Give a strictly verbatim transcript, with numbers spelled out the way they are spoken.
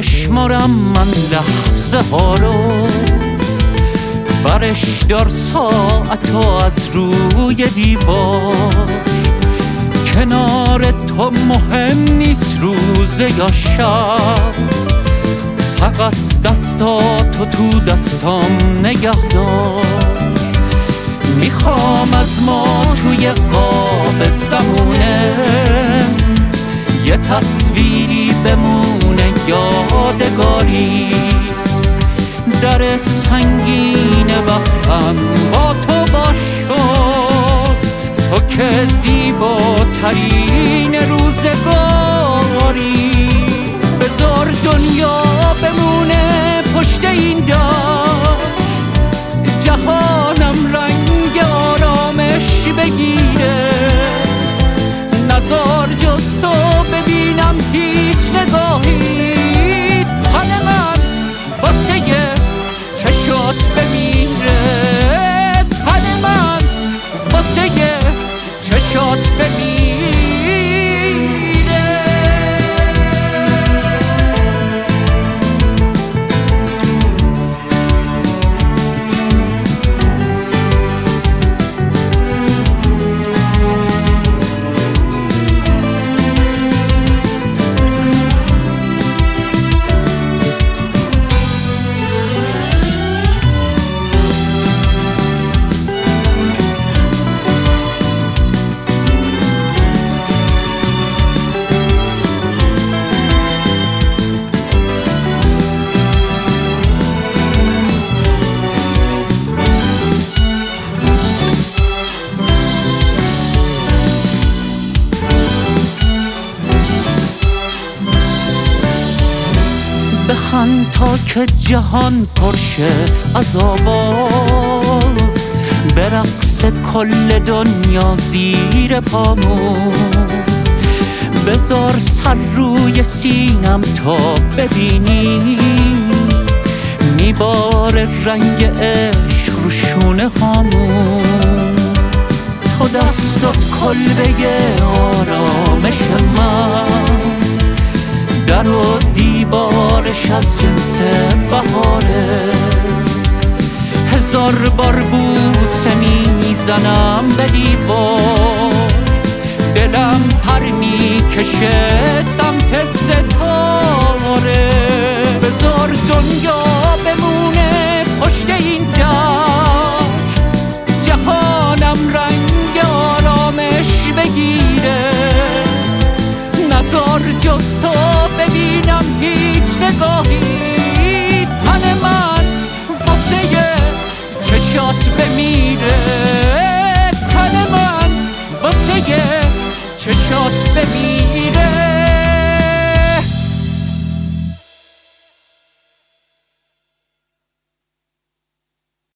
بشمارم من لحظه ها رو، برش دار ساعتو از روی دیوار. کنار تو مهم نیست روزه یا شب، فقط دستاتو تو دستام نگه دار. میخوام از ما توی قاب زمونه یه تصویری بمونه یادگاری. در سنگین وقتم با تو باش شد، تو که زیباترین روزگاری. بذار دنیا بمونه پشت این در، جهانم رنگ آرامش بگیره. نزار جز تو ببینم هیچ نگاهی، تن من واسه چشات بمیره. تن من واسه چشات بمیره. بخند تا که جهان پرشه از آواز، به رقص کل دنیا زیر پامون. بذار سر روی سینم تا ببینی میبار رنگ عشق رو شونه هامون. تو دستات کلبه آرامش من، در و دیوارش از جنس بهاره. هزار بار بوسه میزنم به دیوار، دلم پر میکشه سمت ستاره. بذار دنیا بمونه پشت این در، جهانم رنگ آرامش بگیره. نزار جز تو ببینم هیچ نگاهی، تن من واسه چشات بمیره. تن من واسه چشات بمیره.